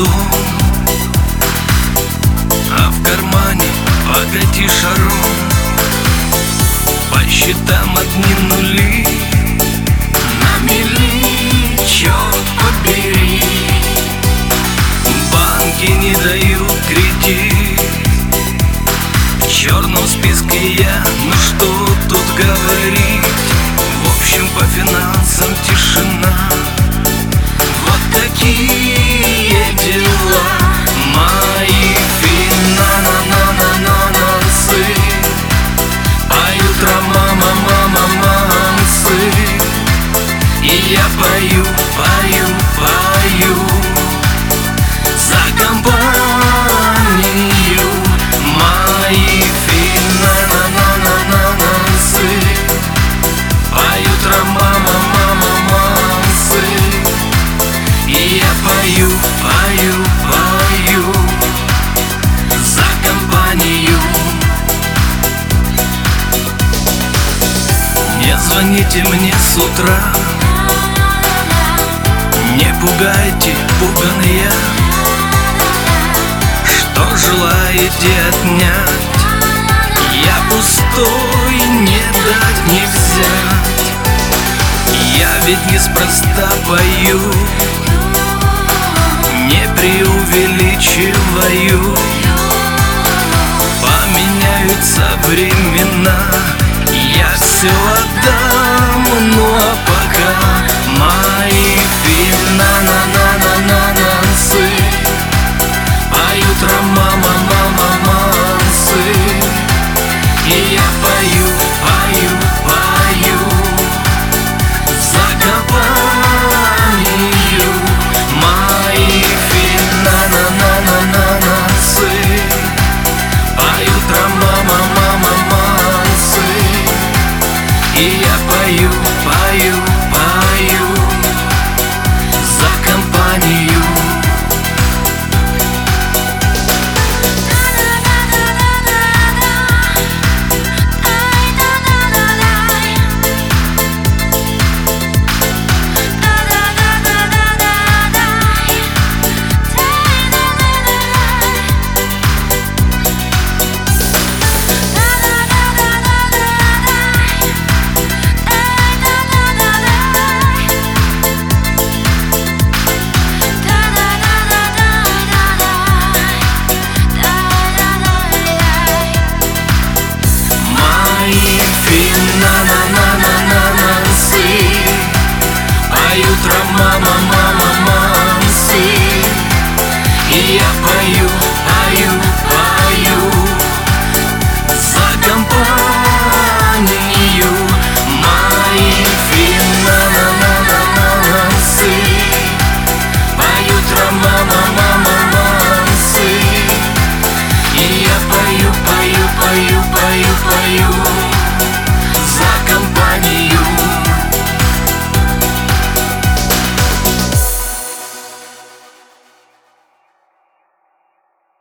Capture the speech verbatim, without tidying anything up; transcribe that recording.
дом, а в кармане богатей шаром. По счетам одни нули, на мели, черт побери. Банки не дают кредит, в черном списке я, ну что тут говорить. В общем, по финансам тишина. Вот такие дела мои финансы. Поют мама, мама, мамсы. И я пою, пою, пою за компанию. Мои финансы. Поют мама, мама, мамсы. И я пою, пою, пою за компанию. Не звоните мне с утра, не пугайте, пуган я. Что желаете отнять? Я пустой, не дать, не взять. Я ведь неспроста пою, не преувеличиваю. Поменяются времена, я все отдам, ну а пока мои финансы. Поют мама, мама, мамсы. И я пою, пою, пою за компанию. Мои финансы. Поют мама, мама, мамсы. И я пою, пою, пою за компанию. Финансы. Поют мама, мама, мамсы. И я пою, пою, пою за компанию. Мои финансы. Поют мама, мама, мамсы. И я пою, пою, пою, пою, пою за компанию.